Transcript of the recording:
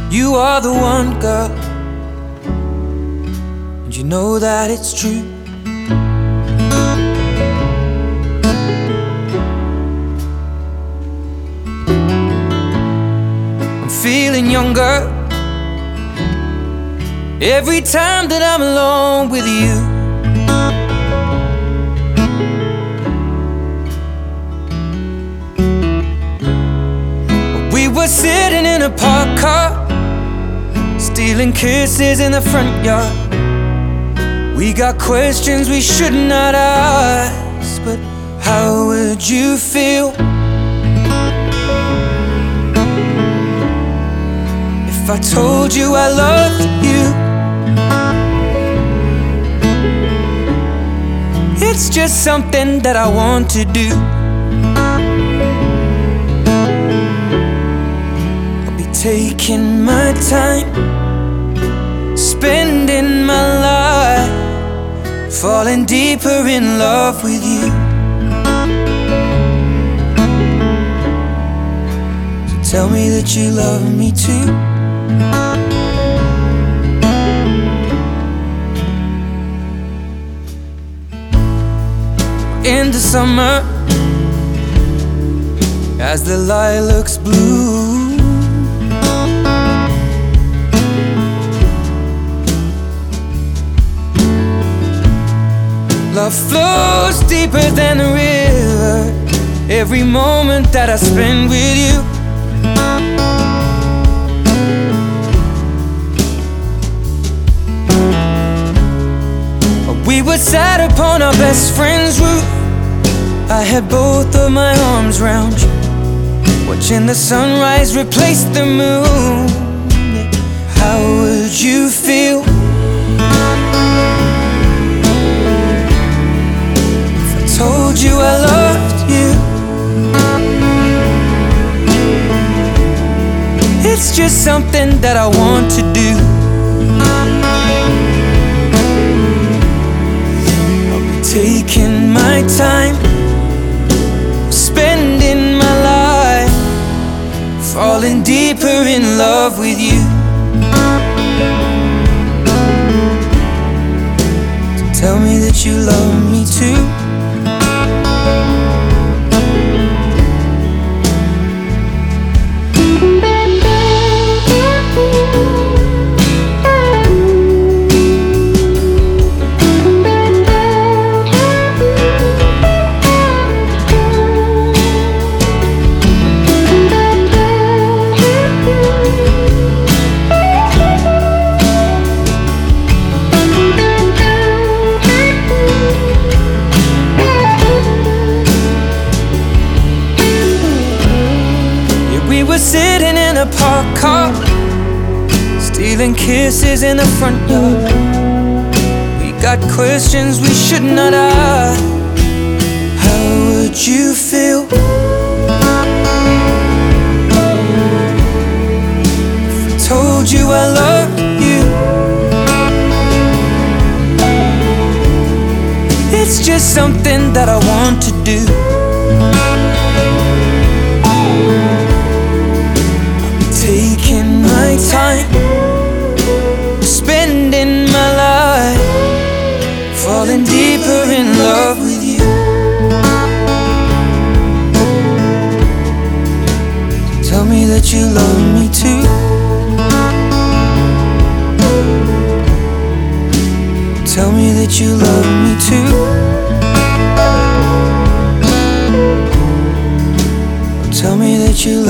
You are the one, girl, and you know that it's true. I'm feeling younger every time that I'm alone with you. We were sitting in a parked car, stealing kisses in the front yard. We got questions we should not ask, but how would you feel if I told you I loved you? It's just something that I want to do. I'll be taking my time, spending my life, falling deeper in love with you. So tell me that you love me too. In the summer, as the lilacs bloom, love flows deeper than the river. Every moment that I spend with you, we were sat upon our best friend's roof. I had both of my arms round you, watching the sunrise replace the moon. How would you feel if I told you I loved you? It's just something that I want to do. I'll be taking my time, spending my life, falling deeper in love with you. So tell me that you love me too. We were sitting in a parked car, stealing kisses in the front yard. We got questions we should not ask. How would you feel if I told you I loved you? It's just something that I want to do. Taking my time, spending my life, falling deeper in love with you. So tell me that you love me too. Tell me that you love me too. Tell me that you love me.